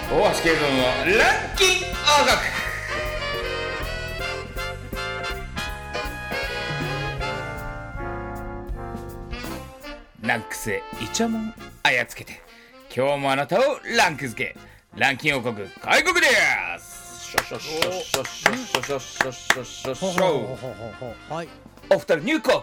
大橋圭三のランキン音楽。ランクスへイチャモンあやつけて、今日もあなたをランク付け、ランキン王国開国です。ショショショショショショショショショショ。 はい。 お二人入国。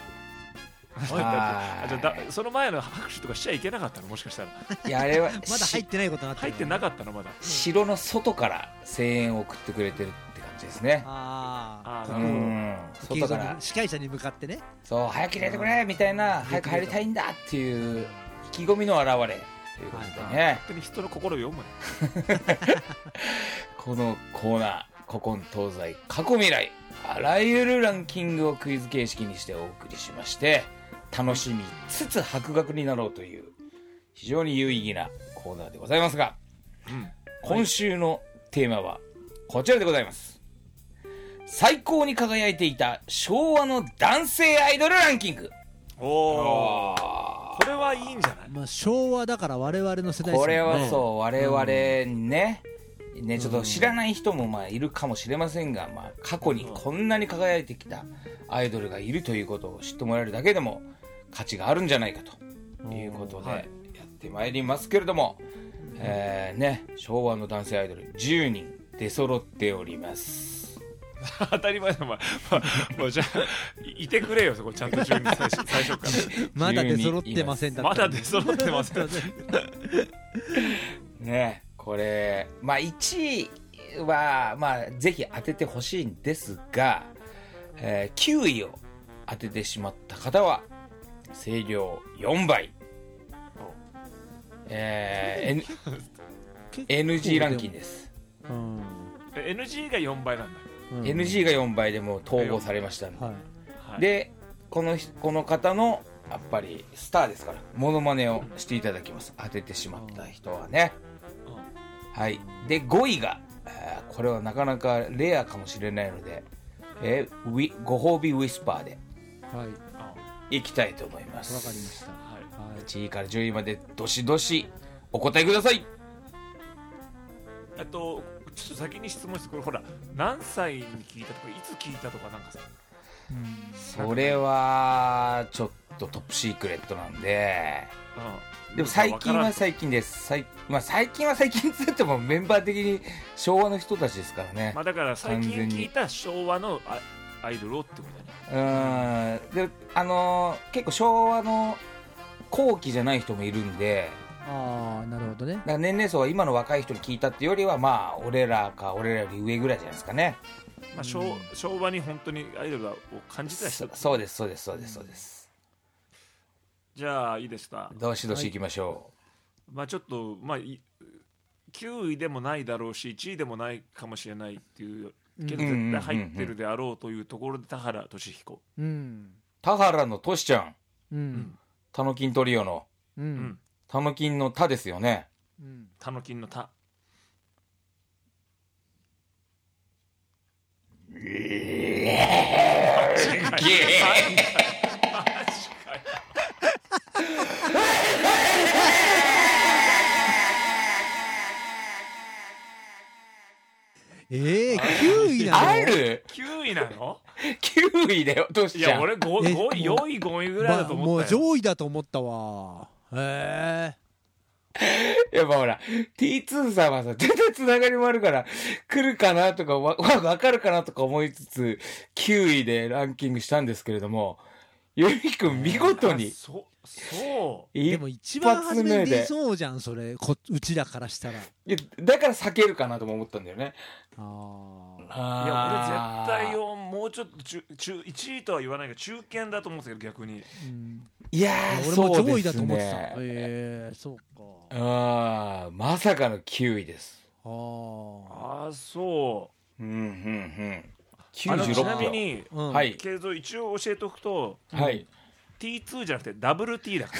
その前の拍手とかしちゃいけなかったの、もしかしたら。 いや、あれはまだ入ってないことになってる。 入ってなかったの、まだ。 城の外から声援を送ってくれてるって感じですね。 ああ、 なるほど。 外から司会者に向かってね。 そう、早く入れてくれみたいな、早く入りたいんだっていう意気込みの表れということでね、 本当に人の心を読むね。 このコーナー、古今東西過去未来、あらゆるランキングをクイズ形式にしてお送りしまして、楽しみつつ博学になろうという非常に有意義なコーナーでございますが、今週のテーマはこちらでございます。最高に輝いていた昭和の男性アイドルランキング。 おー、これはいいんじゃない。 まあ昭和だから我々の世代ですよね。 これはそう、我々ね、ちょっと知らない人もまあいるかもしれませんが、まあ過去にこんなに輝いてきたアイドルがいるということを知ってもらえるだけでも価値があるんじゃないかということでやってまいりますけれども、昭和の男性アイドル10人出揃っております。 当たり前だ、もうじゃあいてくれよ、そこちゃんと順に最初からまだ出揃ってませんだった。 まだ出揃ってませんね、これまあ1位はまあぜひ当ててほしいんですが、9位を当ててしまった方は声量4倍、NG ランキングです。 NG が4倍なんだ。 NG が4倍でも統合されましたので、 はい、 でこの方のやっぱりスターですからモノマネをしていただきます。当ててしまった人はね、はい。で5位が、これはなかなかレアかもしれないので、ご褒美ウィスパーでいきたいと思います。 わかりました。 1位から10位までどしどしお答えください。 ちょっと先に質問して、これほら何歳に聞いたとかいつ聞いたとかなんかさ、 それはちょっとトップシークレットなんで、でも最近は最近です。最近は最近って言ってもメンバー的に昭和の人たちですからね。 まあだから最近聞いた昭和のアイドルをってことだね。 で結構昭和の後期じゃない人もいるんで、 ああ、なるほどね。だから年齢層は今の若い人に聞いたっていうよりは、まあ俺らより上ぐらいじゃないですかね。 まあ昭和に本当にアイドルを感じた人。 そうです。 じゃあいいですか。 どしどし行きましょう。まあちょっと9位でもないだろうし1位でもないかもしれないっていうけど絶対入ってるであろうというところで田原俊彦。 田原のトシちゃん。タノキントリオの。タノキンのタですよね。 タノキンのタ。 9位なの？ ある ？9位なの ？9位だよ、トシちゃん。 いや、俺4位5位ぐらいだと思ったよ。 もう上位だと思ったわ。へえ。 やっぱほら T2 さんはさ、全然つながりもあるから来るかなとかわかるかなとか思いつつ9位でランキングしたんですけれども、ゆみくん見事にそうでも一番初めに出そうじゃん、それうちらからしたら。 いやだから避けるかなとも思ったんだよね。 いや俺絶対もうちょっと1位とは言わないが中堅だと思ってたけど逆に、 いや俺も上位だと思ってた。そうか。まさかの9位です。 そう。 96 ちなみに、 継続一応教えておくと、T2 じゃなくて WT だから。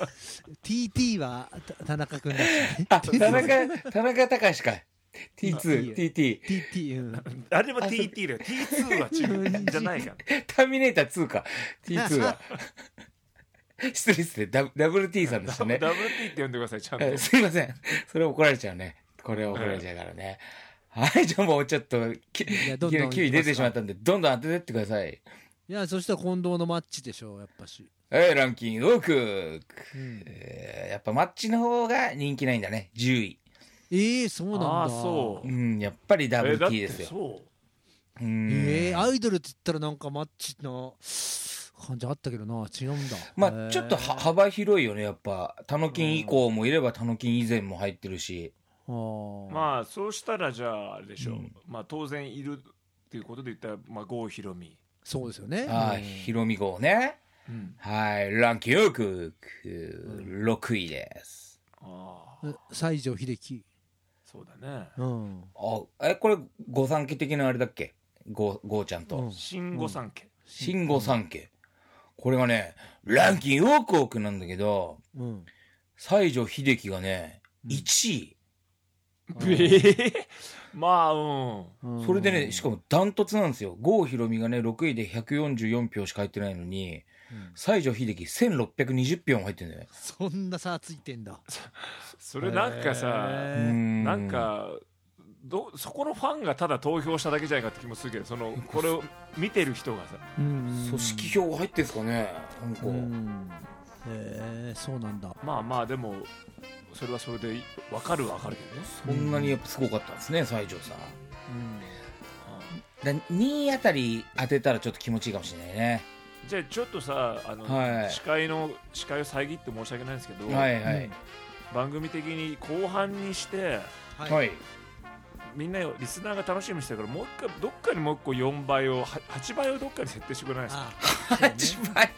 TT は田中君だしね。 田中隆か。TT。 あれも TT だよ。T2 は違うじゃないから。 ターミネーター2か。T2 は。 失礼失礼、WT さんでしたね。 WT って呼んでください、ちゃんと。 すいません。それ怒られちゃうね。これ怒られちゃうからね。はい、じゃあもうちょっと、 やどんどん 9位出てしまったんで、どんどん当ててってください。 いや、そしたら近藤のマッチでしょう、やっぱし。 ランキング奥、やっぱマッチの方が人気ないんだね。10位。 そうなんだ。 そう。 やっぱり WT だってですよ。 そう。 アイドルって言ったらなんかマッチな感じあったけどな、違うんだ。 まあちょっと幅広いよね、やっぱ。タノキン以降もいれば、タノキン以前も入ってるし。 まあそうしたらじゃああれでしょう、まあ当然いるっていうことで言ったら、まあ、郷ひろみ。 そうですよね。 ひろみ郷ね。はい、ランキング奥、6位です。 西城秀樹。 そうだね。 これ御三家的なあれだっけ、郷ちゃんと。 新御三家。 新御三家。これがね、ランキング奥なんだけど、西城秀樹がね、1位。 まあそれでね、しかもダントツなんですよ。郷ひろみがね6位で144票しか入ってないのに、西城秀樹1620票も入ってるんだよね。 そんな差ついてんだ。 それなんかさ、なんかそこのファンがただ投票しただけじゃないかって気もするけど、これを見てる人がさ、 組織票が入ってんすかね、なんか。 そうなんだ。 まあまあでもそれはそれで分かるけどね。 そんなにやっぱすごかったんですね、西条さん。2位あたり当てたらちょっと気持ちいいかもしれないね。 じゃあちょっとさ、司会を遮って申し訳ないんですけど、番組的に後半にして、みんなリスナーが楽しみにしてるから、もう一回どっかにもう一個4倍を8倍をどっかに設定してくれないですか。 8倍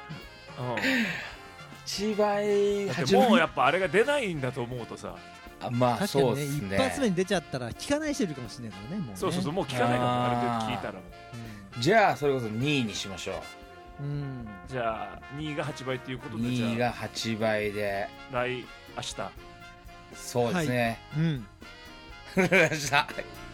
8倍。 だってもうやっぱあれが出ないんだと思うとさ、 まあそうですね。 一発目に出ちゃったら聞かない人いるかもしれないからね。もうそうもう聞かないからあれで聞いたらもう。 じゃあそれこそ2位にしましょう。 じゃあ2位が8倍ということで、 2位が8倍で明日。 そうですね。 明日